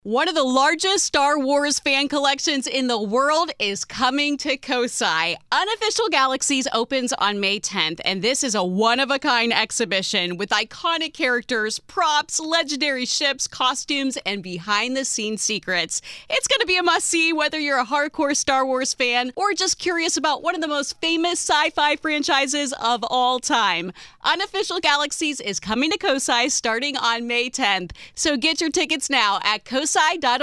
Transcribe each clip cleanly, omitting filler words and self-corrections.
One of the largest Star Wars fan collections in the world is coming to Kosai. Unofficial Galaxies opens on May 10th, and this is a one-of-a-kind exhibition with iconic characters, props, legendary ships, costumes, and behind-the-scenes secrets. It's going to be a must-see whether you're a hardcore Star Wars fan or just curious about one of the most famous sci-fi franchises of all time. Unofficial Galaxies is coming to Kosai starting on May 10th, so get your tickets now at kosai.org.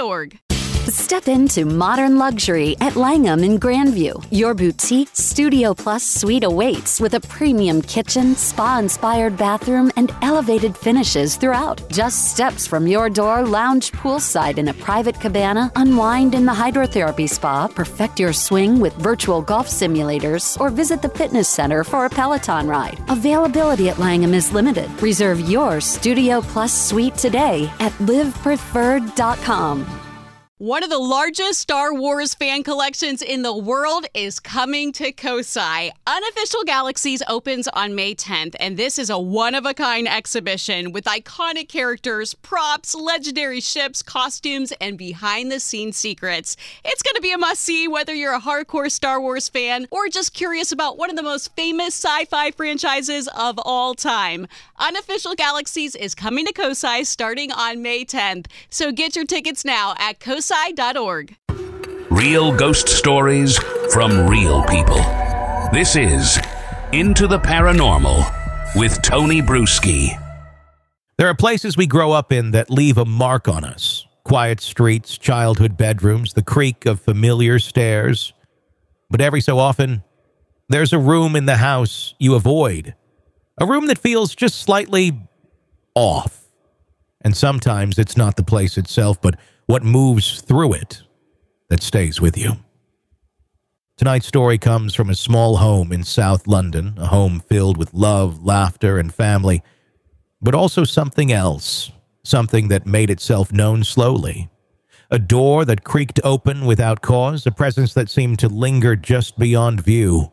Step into modern luxury at Langham in Grandview. Your boutique Studio Plus suite awaits with a premium kitchen, spa-inspired bathroom, and elevated finishes throughout. Just steps from your door, lounge poolside in a private cabana, unwind in the hydrotherapy spa, perfect your swing with virtual golf simulators, or visit the fitness center for a Peloton ride. Availability at Langham is limited. Reserve your Studio Plus suite today at livepreferred.com. One of the largest Star Wars fan collections in the world is coming to Kosai. Unofficial Galaxies opens on May 10th, and this is a one-of-a-kind exhibition with iconic characters, props, legendary ships, costumes, and behind-the-scenes secrets. It's going to be a must-see whether you're a hardcore Star Wars fan or just curious about one of the most famous sci-fi franchises of all time. Unofficial Galaxies is coming to Kosai starting on May 10th, so get your tickets now at kosai.org. Real ghost stories from real people. This is Into the Paranormal with Tony Bruschi. There are places we grow up in that leave a mark on us. Quiet streets, childhood bedrooms, the creak of familiar stairs. But every so often, there's a room in the house you avoid. A room that feels just slightly off. And sometimes it's not the place itself, but what moves through it that stays with you. Tonight's story comes from a small home in South London, a home filled with love, laughter, and family, but also something else, something that made itself known slowly. A door that creaked open without cause, a presence that seemed to linger just beyond view.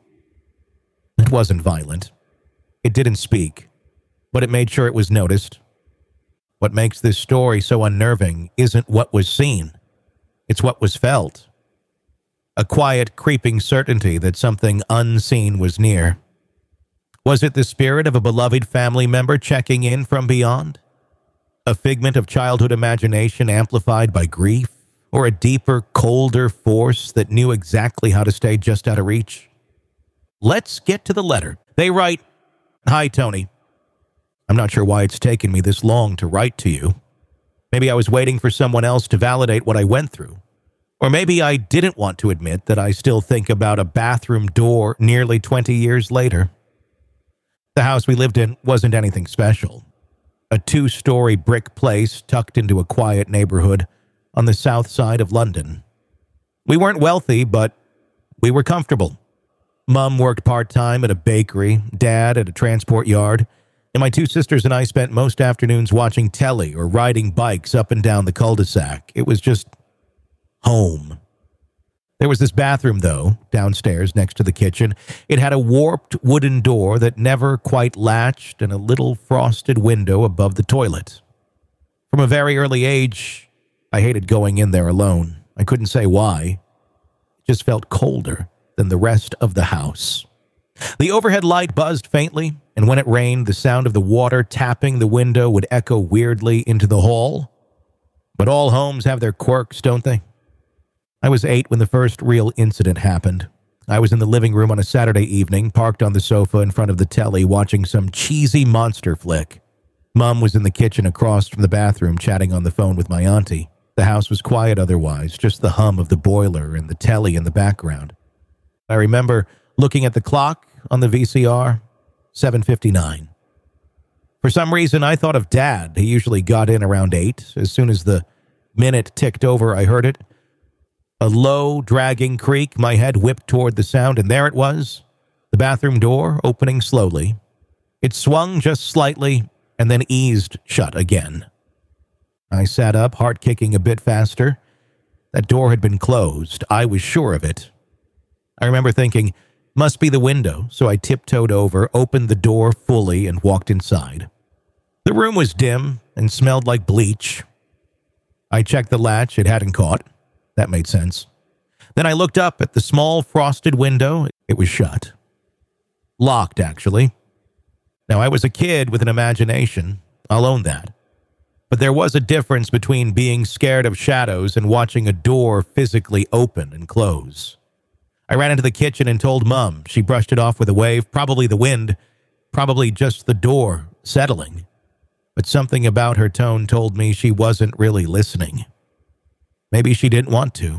It wasn't violent. It didn't speak, but it made sure it was noticed. What makes this story so unnerving isn't what was seen. It's what was felt. A quiet, creeping certainty that something unseen was near. Was it the spirit of a beloved family member checking in from beyond? A figment of childhood imagination amplified by grief? Or a deeper, colder force that knew exactly how to stay just out of reach? Let's get to the letter. They write, "Hi, Tony. I'm not sure why it's taken me this long to write to you. Maybe I was waiting for someone else to validate what I went through. Or maybe I didn't want to admit that I still think about a bathroom door nearly 20 years later. The house we lived in wasn't anything special. A 2-story brick place tucked into a quiet neighborhood on the south side of London. We weren't wealthy, but we were comfortable. Mom worked part-time at a bakery, Dad at a transport yard, and my 2 sisters and I spent most afternoons watching telly or riding bikes up and down the cul-de-sac. It was just home. There was this bathroom, though, downstairs next to the kitchen. It had a warped wooden door that never quite latched and a little frosted window above the toilet. From a very early age, I hated going in there alone. I couldn't say why. It just felt colder than the rest of the house. The overhead light buzzed faintly, and when it rained, the sound of the water tapping the window would echo weirdly into the hall. But all homes have their quirks, don't they? I was 8 when the first real incident happened. I was in the living room on a Saturday evening, parked on the sofa in front of the telly, watching some cheesy monster flick. Mom was in the kitchen across from the bathroom, chatting on the phone with my auntie. The house was quiet otherwise, just the hum of the boiler and the telly in the background. I remember looking at the clock on the VCR, 7:59. For some reason, I thought of Dad. He usually got in around 8. As soon as the minute ticked over, I heard it. A low, dragging creak. My head whipped toward the sound, and there it was, the bathroom door opening slowly. It swung just slightly and then eased shut again. I sat up, heart kicking a bit faster. That door had been closed. I was sure of it. I remember thinking, must be the window, so I tiptoed over, opened the door fully, and walked inside. The room was dim and smelled like bleach. I checked the latch. It hadn't caught. That made sense. Then I looked up at the small frosted window. It was shut. Locked, actually. Now, I was a kid with an imagination. I'll own that. But there was a difference between being scared of shadows and watching a door physically open and close. I ran into the kitchen and told Mom. She brushed it off with a wave, probably the wind, probably just the door settling. But something about her tone told me she wasn't really listening. Maybe she didn't want to.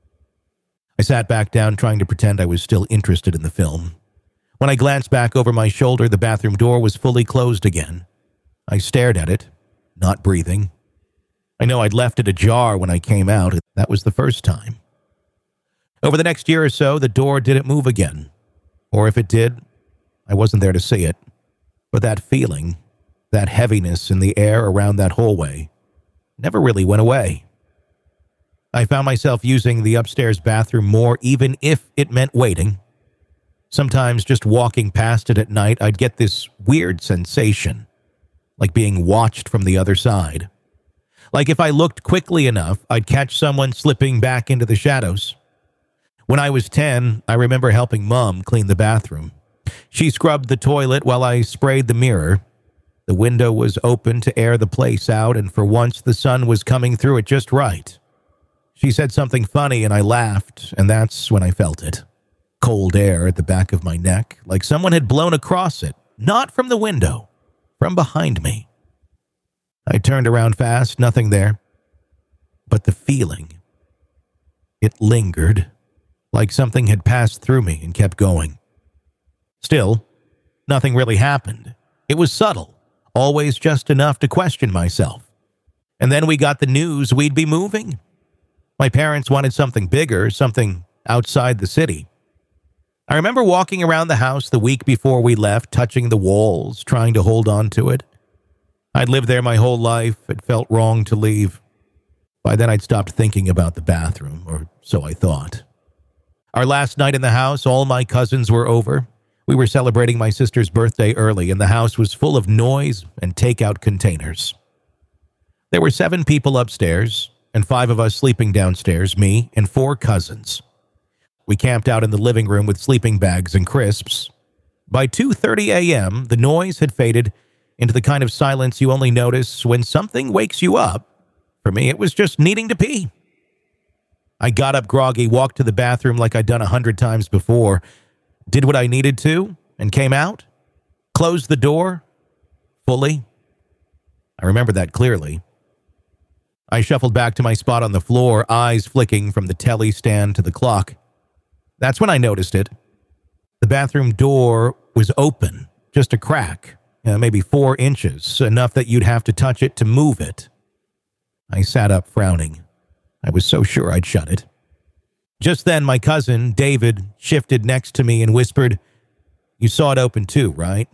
I sat back down trying to pretend I was still interested in the film. When I glanced back over my shoulder, the bathroom door was fully closed again. I stared at it, not breathing. I know I'd left it ajar when I came out. That was the first time. Over the next year or so, the door didn't move again. Or if it did, I wasn't there to see it. But that feeling, that heaviness in the air around that hallway, never really went away. I found myself using the upstairs bathroom more, even if it meant waiting. Sometimes just walking past it at night, I'd get this weird sensation, like being watched from the other side. Like if I looked quickly enough, I'd catch someone slipping back into the shadows. When I was 10, I remember helping Mom clean the bathroom. She scrubbed the toilet while I sprayed the mirror. The window was open to air the place out, and for once the sun was coming through it just right. She said something funny, and I laughed, and that's when I felt it. Cold air at the back of my neck, like someone had blown across it, not from the window, from behind me. I turned around fast, nothing there. But the feeling, it lingered, like something had passed through me and kept going. Still, nothing really happened. It was subtle, always just enough to question myself. And then we got the news we'd be moving. My parents wanted something bigger, something outside the city. I remember walking around the house the week before we left, touching the walls, trying to hold on to it. I'd lived there my whole life. It felt wrong to leave. By then, I'd stopped thinking about the bathroom, or so I thought. Our last night in the house, all my cousins were over. We were celebrating my sister's birthday early, and the house was full of noise and takeout containers. There were 7 people upstairs, and 5 of us sleeping downstairs, me and 4 cousins. We camped out in the living room with sleeping bags and crisps. By 2:30 a.m., the noise had faded into the kind of silence you only notice when something wakes you up. For me, it was just needing to pee. I got up groggy, walked to the bathroom like I'd done 100 times before, did what I needed to, and came out, closed the door, fully. I remember that clearly. I shuffled back to my spot on the floor, eyes flicking from the telly stand to the clock. That's when I noticed it. The bathroom door was open, just a crack, maybe 4 inches, enough that you'd have to touch it to move it. I sat up, frowning. I was so sure I'd shut it. Just then, my cousin, David, shifted next to me and whispered, "You saw it open too, right?"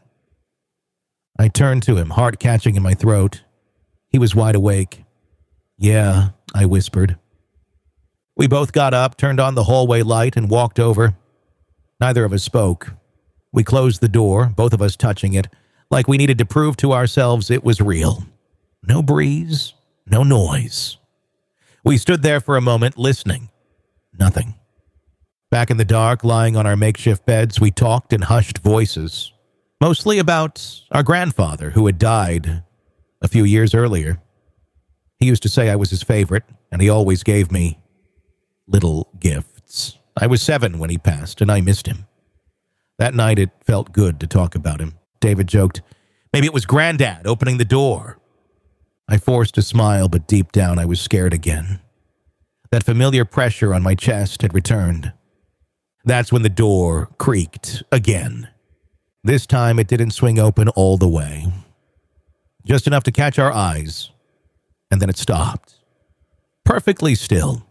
I turned to him, heart catching in my throat. He was wide awake. "Yeah," I whispered. We both got up, turned on the hallway light, and walked over. Neither of us spoke. We closed the door, both of us touching it, like we needed to prove to ourselves it was real. No breeze, no noise. We stood there for a moment, listening. Nothing. Back in the dark, lying on our makeshift beds, we talked in hushed voices, mostly about our grandfather who had died a few years earlier. He used to say I was his favorite, and he always gave me little gifts. I was 7 when he passed, and I missed him. That night, it felt good to talk about him. David joked, "Maybe it was Granddad opening the door." I forced a smile, but deep down I was scared again. That familiar pressure on my chest had returned. That's when the door creaked again. This time it didn't swing open all the way. Just enough to catch our eyes, and then it stopped. Perfectly still.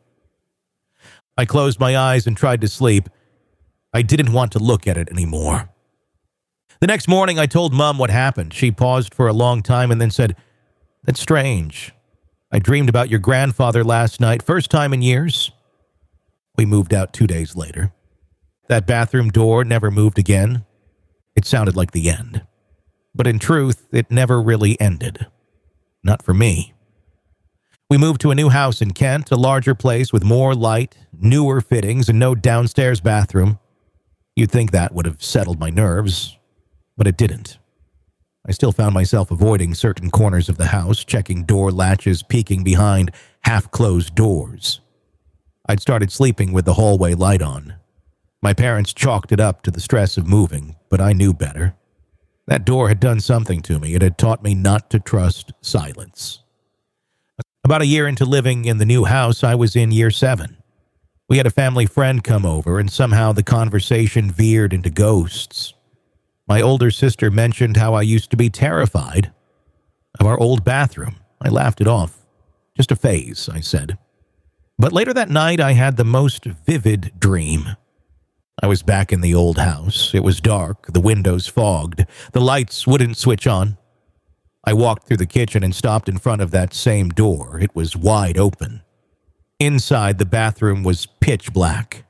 I closed my eyes and tried to sleep. I didn't want to look at it anymore. The next morning I told Mom what happened. She paused for a long time and then said, "That's strange. I dreamed about your grandfather last night, first time in years." We moved out 2 days later. That bathroom door never moved again. It sounded like the end. But in truth, it never really ended. Not for me. We moved to a new house in Kent, a larger place with more light, newer fittings, and no downstairs bathroom. You'd think that would have settled my nerves, but it didn't. I still found myself avoiding certain corners of the house, checking door latches, peeking behind half-closed doors. I'd started sleeping with the hallway light on. My parents chalked it up to the stress of moving, but I knew better. That door had done something to me. It had taught me not to trust silence. About a year into living in the new house, I was in year 7. We had a family friend come over, and somehow the conversation veered into ghosts. My older sister mentioned how I used to be terrified of our old bathroom. I laughed it off. Just a phase, I said. But later that night, I had the most vivid dream. I was back in the old house. It was dark, the windows fogged, the lights wouldn't switch on. I walked through the kitchen and stopped in front of that same door. It was wide open. Inside, the bathroom was pitch black.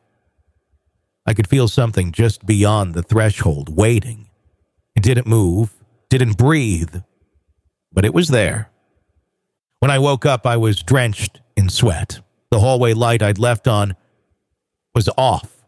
I could feel something just beyond the threshold, waiting. It didn't move, didn't breathe, but it was there. When I woke up, I was drenched in sweat. The hallway light I'd left on was off.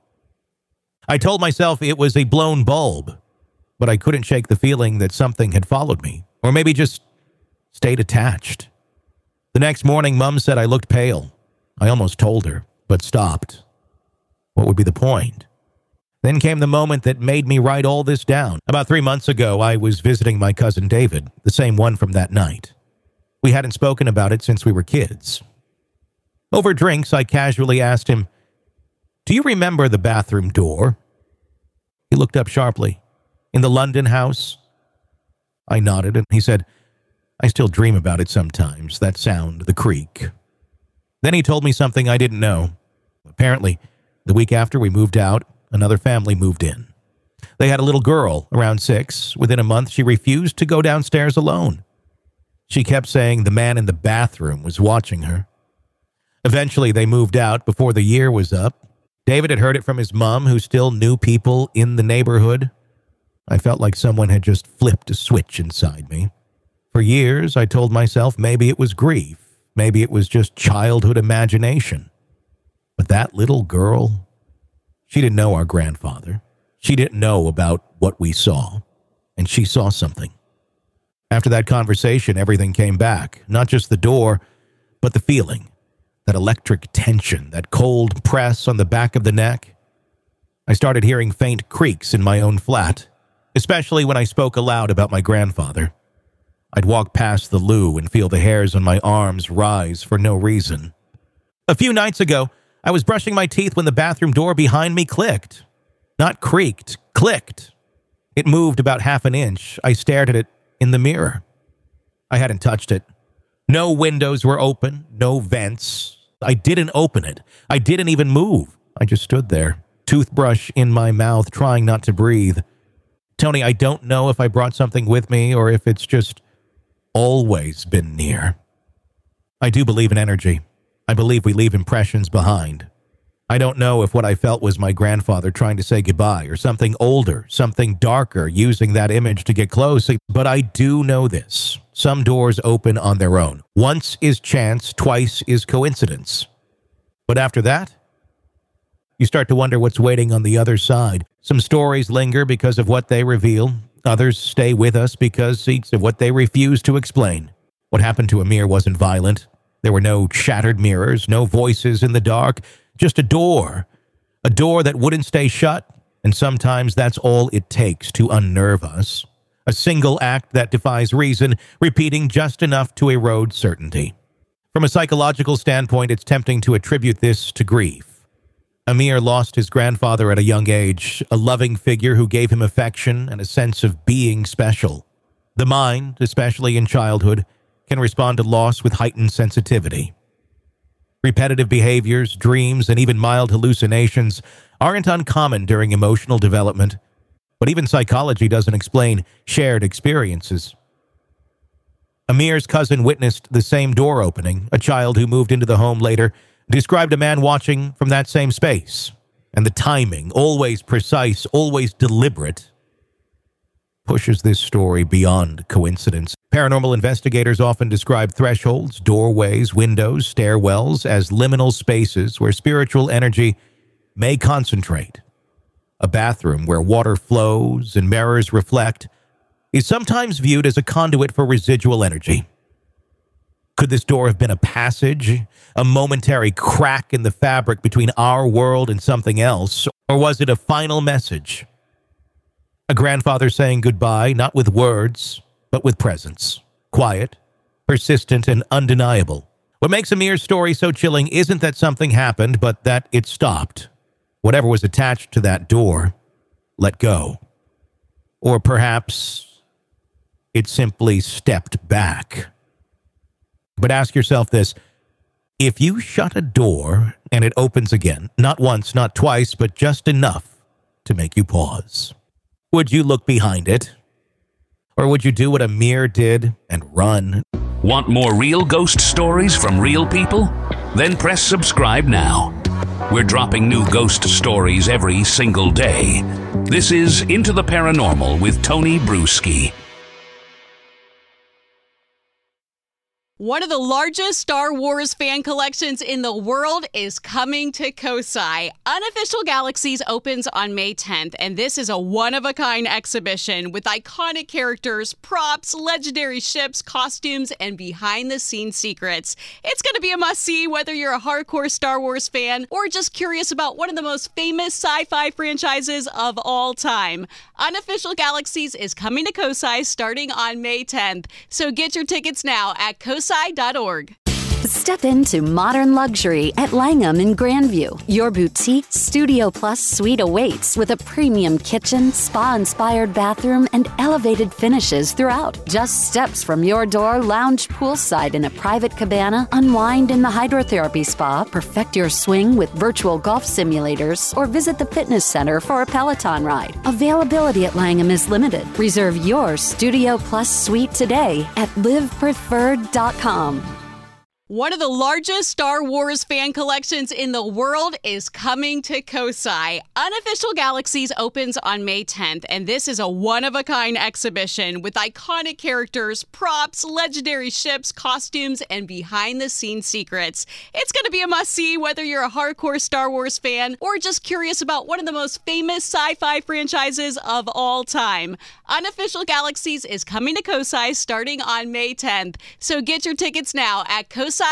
I told myself it was a blown bulb, but I couldn't shake the feeling that something had followed me, or maybe just stayed attached. The next morning, Mum said I looked pale. I almost told her, but stopped. What would be the point? Then came the moment that made me write all this down. About 3 months ago, I was visiting my cousin David, the same one from that night. We hadn't spoken about it since we were kids. Over drinks, I casually asked him, "Do you remember the bathroom door?" He looked up sharply. "In the London house?" I nodded, and he said, "I still dream about it sometimes, that sound, the creak." Then he told me something I didn't know. Apparently, the week after we moved out, another family moved in. They had a little girl, around 6. Within a month, she refused to go downstairs alone. She kept saying the man in the bathroom was watching her. Eventually, they moved out before the year was up. David had heard it from his mom, who still knew people in the neighborhood. I felt like someone had just flipped a switch inside me. For years, I told myself maybe it was grief. Maybe it was just childhood imagination. But that little girl, she didn't know our grandfather. She didn't know about what we saw. And she saw something. After that conversation, everything came back. Not just the door, but the feeling. That electric tension, that cold press on the back of the neck. I started hearing faint creaks in my own flat, especially when I spoke aloud about my grandfather. I'd walk past the loo and feel the hairs on my arms rise for no reason. A few nights ago, I was brushing my teeth when the bathroom door behind me clicked. Not creaked, clicked. It moved about half an inch. I stared at it in the mirror. I hadn't touched it. No windows were open, no vents. I didn't open it. I didn't even move. I just stood there, toothbrush in my mouth, trying not to breathe. Tony, I don't know if I brought something with me or if it's just always been near. I do believe in energy. I believe we leave impressions behind. I don't know if what I felt was my grandfather trying to say goodbye or something older, something darker, using that image to get close, but I do know this. Some doors open on their own. Once is chance, twice is coincidence. But after that, you start to wonder what's waiting on the other side. Some stories linger because of what they reveal. Others stay with us because of what they refuse to explain. What happened to Amir wasn't violent. There were no shattered mirrors, no voices in the dark, just a door that wouldn't stay shut, and sometimes that's all it takes to unnerve us. A single act that defies reason, repeating just enough to erode certainty. From a psychological standpoint, it's tempting to attribute this to grief. Amir lost his grandfather at a young age, a loving figure who gave him affection and a sense of being special. The mind, especially in childhood, can respond to loss with heightened sensitivity. Repetitive behaviors, dreams, and even mild hallucinations aren't uncommon during emotional development, but even psychology doesn't explain shared experiences. Amir's cousin witnessed the same door opening. A child who moved into the home later described a man watching from that same space, and the timing, always precise, always deliberate, pushes this story beyond coincidence. Paranormal investigators often describe thresholds, doorways, windows, stairwells as liminal spaces where spiritual energy may concentrate. A bathroom where water flows and mirrors reflect is sometimes viewed as a conduit for residual energy. Could this door have been a passage, a momentary crack in the fabric between our world and something else, or was it a final message? A grandfather saying goodbye, not with words, but with presence. Quiet, persistent, and undeniable. What makes Amir's story so chilling isn't that something happened, but that it stopped. Whatever was attached to that door, let go. Or perhaps it simply stepped back. But ask yourself this: if you shut a door and it opens again, not once, not twice, but just enough to make you pause, would you look behind it? Or would you do what Amir did and run? Want more real ghost stories from real people? Then press subscribe now. We're dropping new ghost stories every single day. This is Into the Paranormal with Tony Bruschi. One of the largest Star Wars fan collections in the world is coming to Kosai. Unofficial Galaxies opens on May 10th, and this is a one-of-a-kind exhibition with iconic characters, props, legendary ships, costumes, and behind-the-scenes secrets. It's going to be a must-see whether you're a hardcore Star Wars fan or just curious about one of the most famous sci-fi franchises of all time. Unofficial Galaxies is coming to Kosai starting on May 10th, so get your tickets now at kosai.org. Step into modern luxury at Langham in Grandview. Your boutique Studio Plus suite awaits with a premium kitchen, spa-inspired bathroom, and elevated finishes throughout. Just steps from your door, lounge poolside in a private cabana, unwind in the hydrotherapy spa, perfect your swing with virtual golf simulators, or visit the fitness center for a Peloton ride. Availability at Langham is limited. Reserve your Studio Plus suite today at livepreferred.com. One of the largest Star Wars fan collections in the world is coming to Kosai. Unofficial Galaxies opens on May 10th, and this is a one-of-a-kind exhibition with iconic characters, props, legendary ships, costumes, and behind-the-scenes secrets. It's going to be a must-see whether you're a hardcore Star Wars fan or just curious about one of the most famous sci-fi franchises of all time. Unofficial Galaxies is coming to Kosai starting on May 10th, so get your tickets now at kosai.org.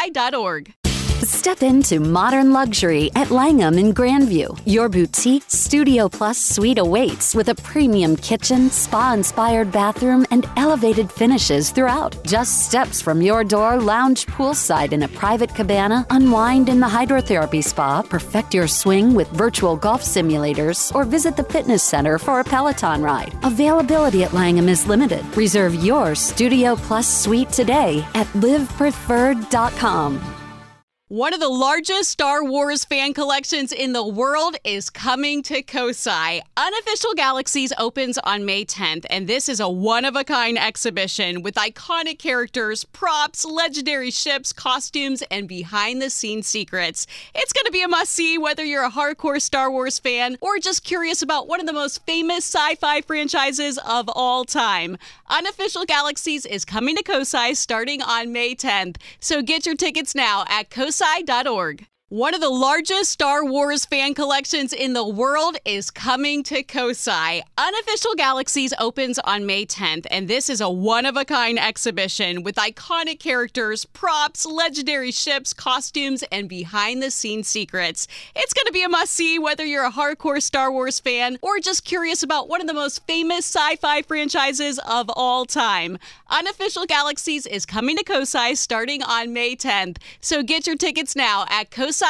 Step into modern luxury at Langham in Grandview. Your boutique Studio Plus suite awaits with a premium kitchen, spa-inspired bathroom, and elevated finishes throughout. Just steps from your door, lounge poolside in a private cabana, unwind in the hydrotherapy spa, perfect your swing with virtual golf simulators, or visit the fitness center for a Peloton ride. Availability at Langham is limited. Reserve your Studio Plus suite today at livepreferred.com. One of the largest Star Wars fan collections in the world is coming to Kosai. Unofficial Galaxies opens on May 10th, and this is a one-of-a-kind exhibition with iconic characters, props, legendary ships, costumes, and behind-the-scenes secrets. It's going to be a must-see whether you're a hardcore Star Wars fan or just curious about one of the most famous sci-fi franchises of all time. Unofficial Galaxies is coming to Kosai starting on May 10th, so get your tickets now at kosai.org. One of the largest Star Wars fan collections in the world is coming to Kosai. Unofficial Galaxies opens on May 10th, and this is a one-of-a-kind exhibition with iconic characters, props, legendary ships, costumes, and behind-the-scenes secrets. It's going to be a must-see whether you're a hardcore Star Wars fan or just curious about one of the most famous sci-fi franchises of all time. Unofficial Galaxies is coming to Kosai starting on May 10th, so get your tickets now at kosai.org.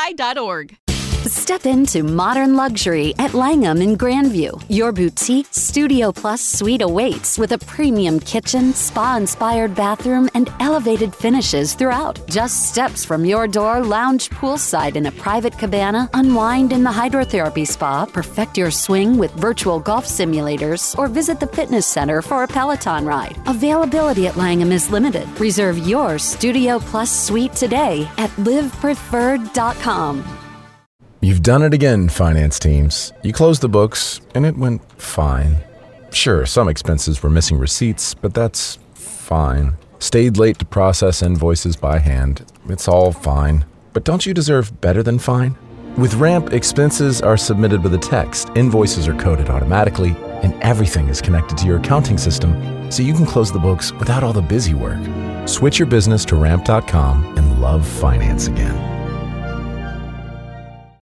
Step into modern luxury at Langham in Grandview. Your boutique Studio Plus suite awaits with a premium kitchen, spa-inspired bathroom, and elevated finishes throughout. Just steps from your door, lounge poolside in a private cabana, unwind in the hydrotherapy spa, perfect your swing with virtual golf simulators, or visit the fitness center for a Peloton ride. Availability at Langham is limited. Reserve your Studio Plus suite today at livepreferred.com. You've done it again, finance teams. You closed the books, and it went fine. Sure, some expenses were missing receipts, but that's fine. Stayed late to process invoices by hand. It's all fine. But don't you deserve better than fine? With Ramp, expenses are submitted with a text, invoices are coded automatically, and everything is connected to your accounting system, so you can close the books without all the busy work. Switch your business to Ramp.com and love finance again.